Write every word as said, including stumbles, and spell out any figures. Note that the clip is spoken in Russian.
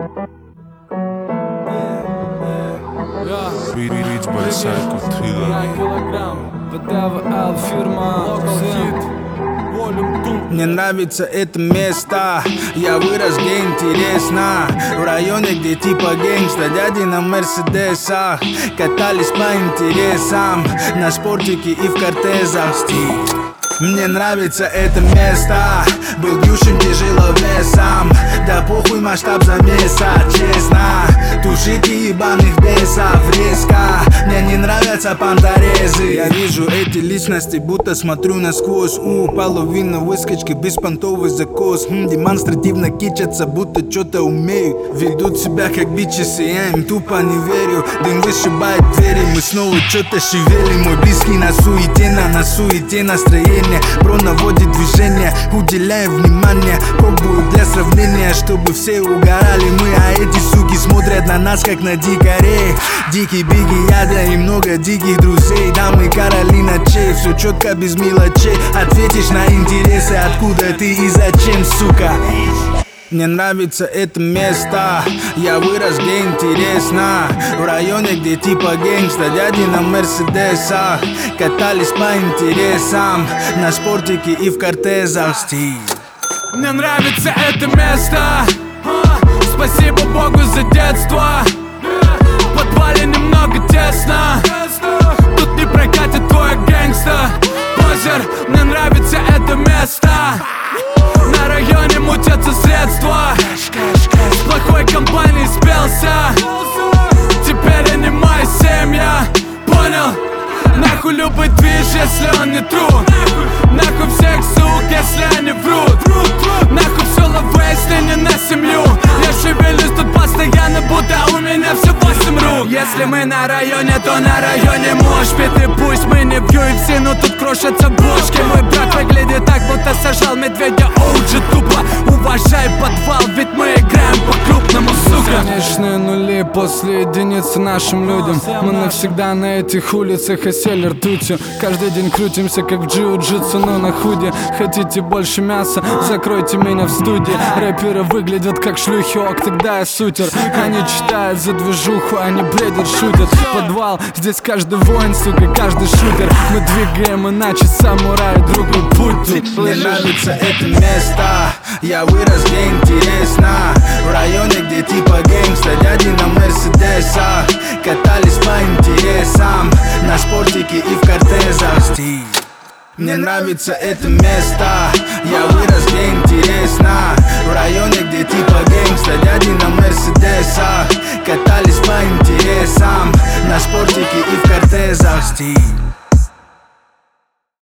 Beats by Psycho Thriller. Мне нравится это место, я вырос, где интересно. В районе, где типа гэнгста, дяди на мерседесах катались по интересам, на спортике и в кортезах. Стиль. Мне нравится это место, был бьющим тяжеловесом. Да похуй масштаб замеса, честно. Тушите ебаных бесов резко. Мне не нравятся понторезы. Я вижу эти личности, будто смотрю насквозь. У, половина выскочки, беспонтовый закос. М, демонстративно кичатся, будто что-то умеют. Ведут себя как бичесы, я им тупо не верю. Дым вышибает двери, мы снова что-то шевелим. Мой близкий на суете, на, на суете настроение. Бро наводит движение, уделяем внимание. Пробую для сравнения, чтобы все угорали мы. А эти суки смотрят на нас, как на дикарей. Дикий биги, яда и много диких друзей. Дамы, короли ночей, все четко без мелочей. Ответишь на интересы, откуда ты и зачем, сука. Мне нравится это место, я вырос, где интересно. В районе, где типа гэнгста, дяди на мерседесах катались по интересам, на спортике и в кортезах. Стиль. Мне нравится это место, спасибо Богу за детство. В подвале немного тесно, тут не прокатит твой гэнгста. Позер, мне нравится это место. На районе мутятся средства, с плохой компанией спелся. Теперь я не моя семья, понял? Нахуй любой движ, если он не true. Нахуй всех сук, если они врут. Нахуй все лавы, если не на семью. Я шевелюсь тут постоянно, будто у меня все восемь рук. Если мы на районе, то на районе мошпит. И пусть мы не в ю эф си, но тут крошатся бушки. Мой брат выглядит так, будто сажал медведя оуджи тупо. Уважай подвал, ведь мы играем по-крупному, сука. Конечные нули после единицы нашим людям. Мы навсегда на этих улицах осели ртутью. Каждый день крутимся, как в джиу-джитсу, но на худе. Хотите больше мяса? Закройте меня в студии. Рэперы выглядят как шлюхи, ок, тогда я сутер. Они читают за движуху, они бредят, шутят. Подвал, здесь каждый воин, сука, каждый шутер. Мы двигаем иначе, самураи, другой путь тут. Мне нравится это место, я вырос, где интересно. В районе, где типа гэнгста, дяди на мерседесах катались по интересам, на спортике и в кортезах. Стиль. Мне нравится это место, я вырос, где интересно. В районе, где типа гэнгста, дяди на мерседесах катались по интересам, на спортике и в кортезах. Стиль.